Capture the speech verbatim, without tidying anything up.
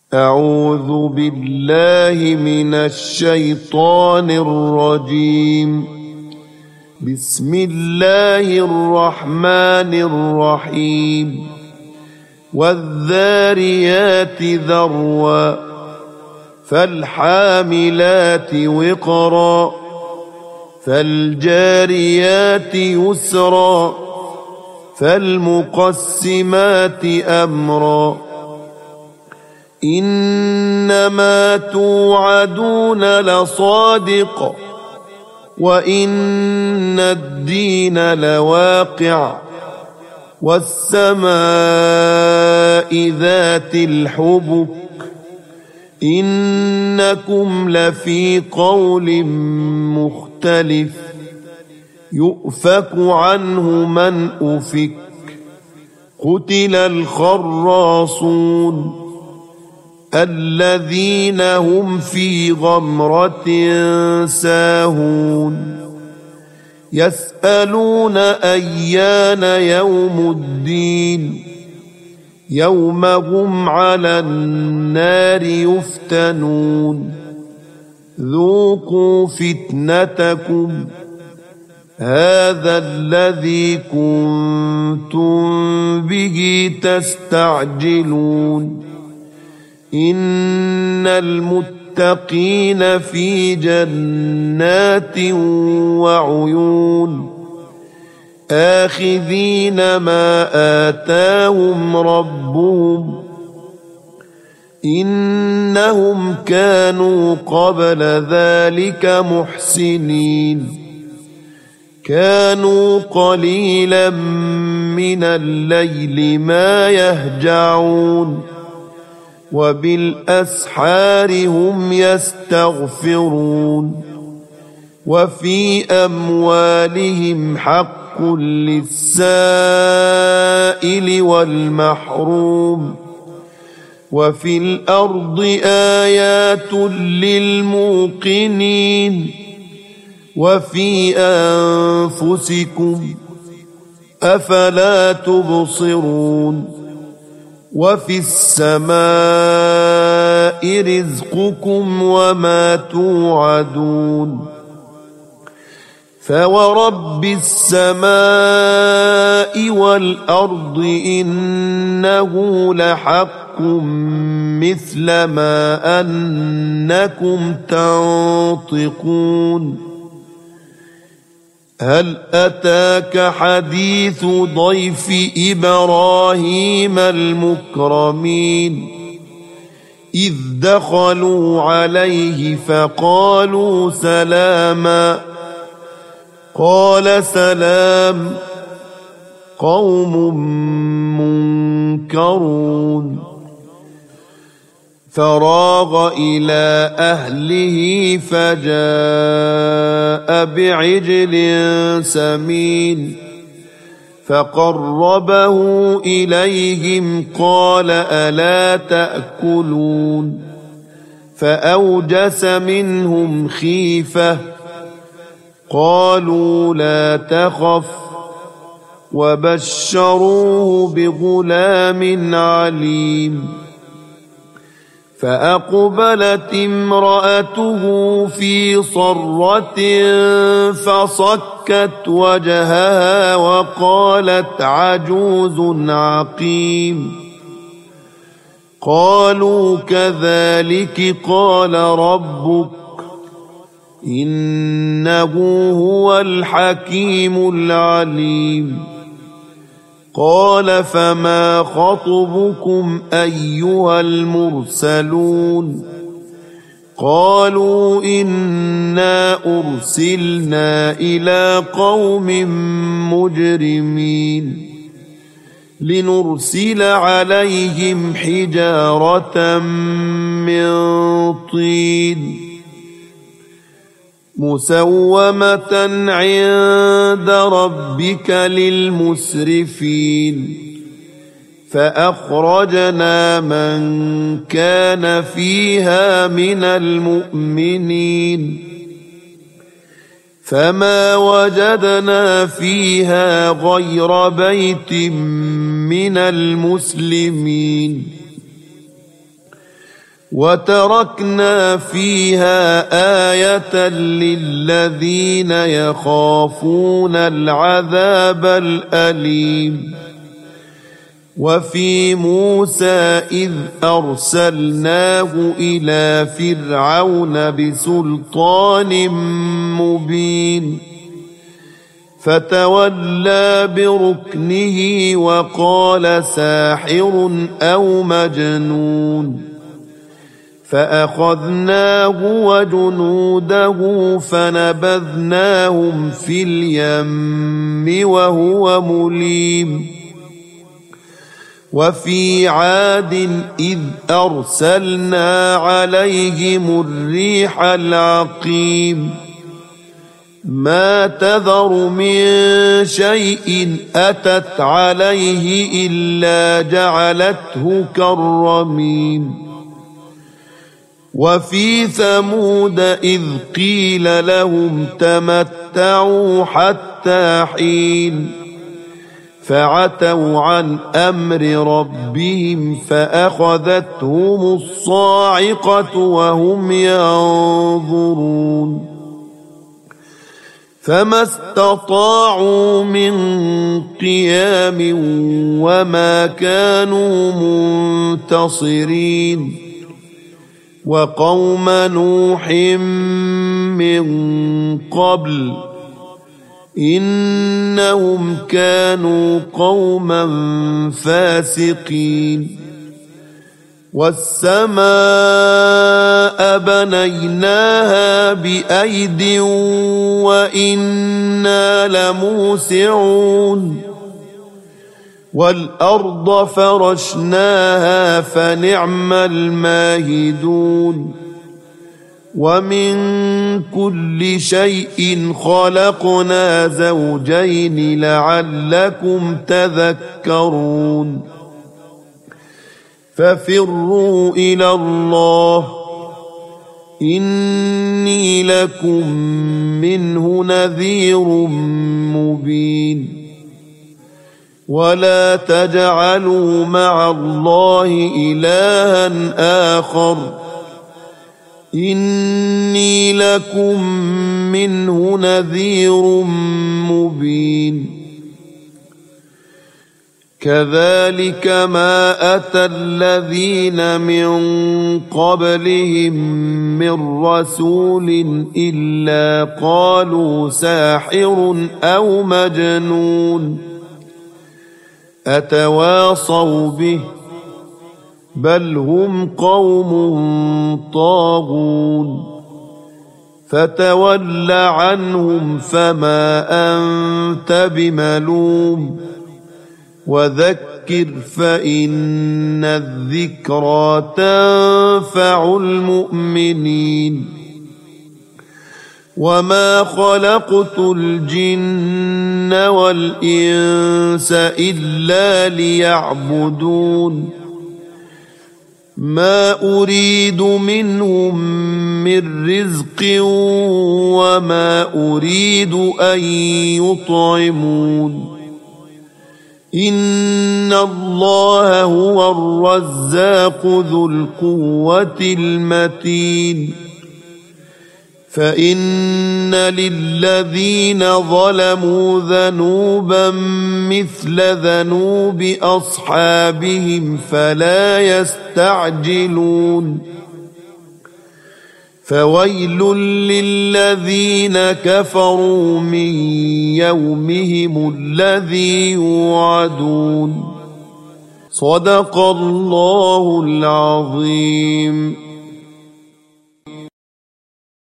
أعوذ بالله من الشيطان الرجيم. بسم الله الرحمن الرحيم. والذاريات ذروا فالحاملات وقرا فالجاريات يسرا فالمقسمات أمرا إنما توعدون لصادق وإن الدين لواقع والسماء ذات الحبك إنكم لفي قول مختلف يؤفك عنه من أفك قتل الخراصون الذين هم في غمرة ساهون يسألون أيان يوم الدين يوم هم على النار يفتنون ذوقوا فتنتكم هذا الذي كنتم به تستعجلون إن المتقين في جنات وعيون آخذين ما آتاهم ربهم إنهم كانوا قبل ذلك محسنين كانوا قليلا من الليل ما يهجعون وبالأسحار هم يستغفرون وفي أموالهم حق للسائل والمحروم وفي الأرض آيات للموقنين وفي أنفسكم أفلا تبصرون وفي السماء رزقكم وما توعدون فورب السماء والأرض إنه لحق مثل ما أنكم تنطقون هل أتاك حديث ضيف إبراهيم المكرمين إذ دخلوا عليه فقالوا سلاما قال سلام قوم منكرون فراغ إلى أهله فجاء بعجل سمين فقربه إليهم قال ألا تأكلون فأوجس منهم خيفة قالوا لا تخف وبشروه بغلام عليم فأقبلت امرأته في صرة فصكت وجهها وقالت عجوز عقيم قالوا كذلك قال ربك إنه هو الحكيم العليم قال فما خطبكم أيها المرسلون قالوا إنا أرسلنا إلى قوم مجرمين لنرسل عليهم حجارة من طين مسومة عند ربك للمسرفين فأخرجنا من كان فيها من المؤمنين فما وجدنا فيها غير بيت من المسلمين وتركنا فيها آية للذين يخافون العذاب الأليم وفي موسى إذ أرسلناه إلى فرعون بسلطان مبين فتولى بركنه وقال ساحر أو مجنون فأخذناه وجنوده فنبذناهم في اليم وهو مليم وفي عاد إذ أرسلنا عليهم الريح العقيم ما تذر من شيء أتت عليه إلا جعلته كالرميم وفي ثمود إذ قيل لهم تمتعوا حتى حين فعتوا عن أمر ربهم فأخذتهم الصاعقة وهم ينظرون فما استطاعوا من قيام وما كانوا منتصرين وقوم نوح من قبل إنهم كانوا قوما فاسقين والسماء بنيناها بأيد وإنا لموسعون والأرض فرشناها فنعم الماهدون ومن كل شيء خلقنا زوجين لعلكم تذكرون ففروا إلى الله إني لكم منه نذير مبين ولا تجعلوا مع الله إلها آخر إني لكم منه نذير مبين كذلك ما أتى الذين من قبلهم من رسول إلا قالوا ساحر أو مجنون أتواصوا به بل هم قوم طاغون فتول عنهم فما أنت بملوم وذكر فإن الذكرى تنفع المؤمنين وما خلقت الجن والإنس إلا ليعبدون ما أريد منهم من رزق وما أريد أن يطعمون إن الله هو الرزاق ذو القوة المتين فإن للذين ظلموا ذنوبا مثل ذنوب أصحابهم فلا يستعجلون فويل للذين كفروا من يومهم الذي يوعدون صدق الله العظيم.